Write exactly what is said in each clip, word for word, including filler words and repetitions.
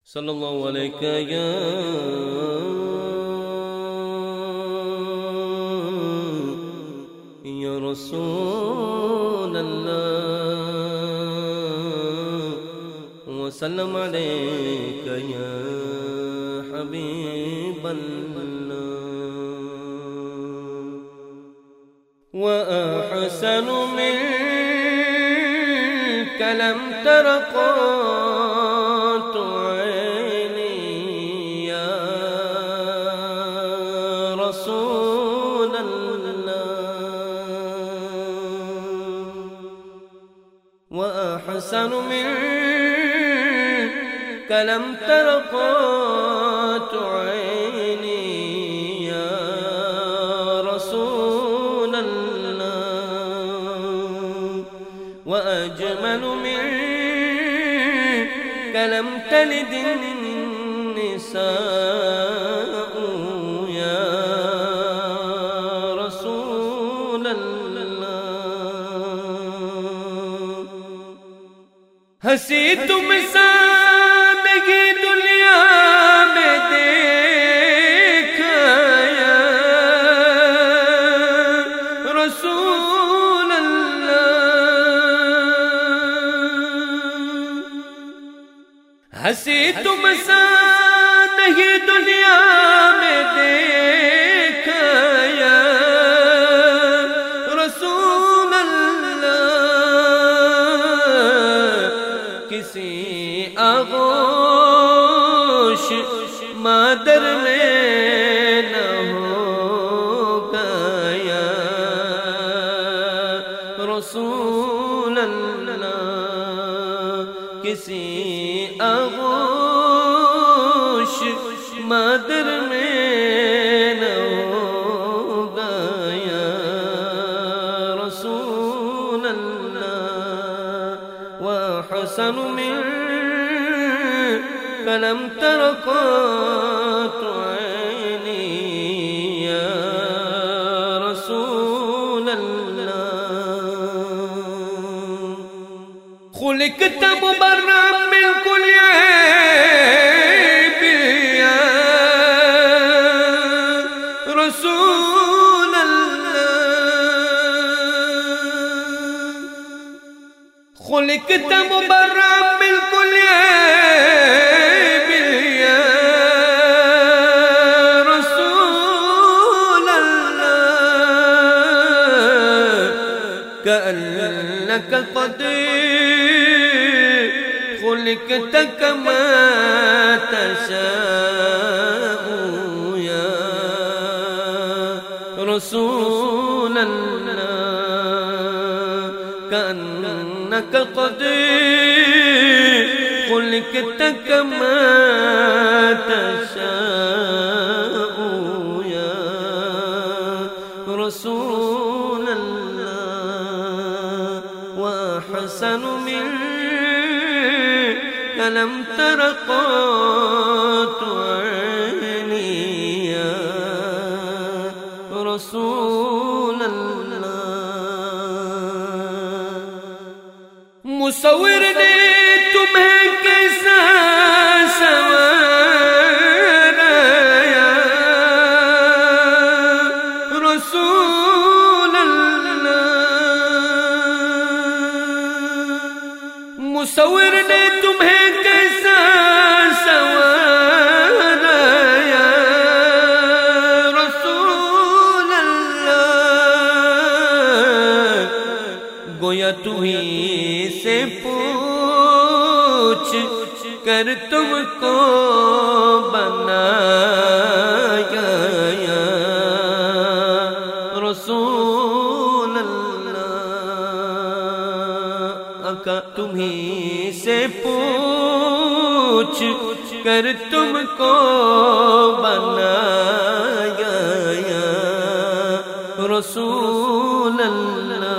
सल्लल्लाहु अलैका या या रसूल अल्लाह वसल्लम अलैका या हबीब अल्लाह व अहसनु मिनका लम तरा وأحسن منك لم تر قط عيني يا رسول الله وأجمل منك لم تلد النساء يا رسول الله हंसी तुम सा नहीं दुनिया में देखा या रसूल अल्लाह हंसी तुम सा नहीं दुनिया में देखा या रसूल किसी आगोश मादर में न होगा या रसूल अल्लाह किसी आगोश मादर में न होगा या रसूल अल्लाह وأحسن منك لم تر قط عيني يا رسول الله خلقت مبرأ من كل عيب يا رسول خلقت مبرأ من كل عيب يا رسول الله كأنك قد خلقت كما تشاء يا رسول الله كأنك قد خلقت كما تشاء يا رسول الله وأحسن منك لم تر قط عيني يا رسول الله मुसव्विर ने तुम्हें कैसा संवारा रसूल अल्लाह मुसव्विर ने तुम्हें कैसा संवारा रसूल अल्लाह गोया तुम्हीं से पूछ कर तुमको बनाया या रसूल अल्लाह आका तुम्हीं से पूछ कर तुमको बनाया या रसूल अल्लाह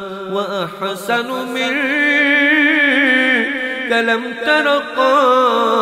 وأحسن منك لم تر قط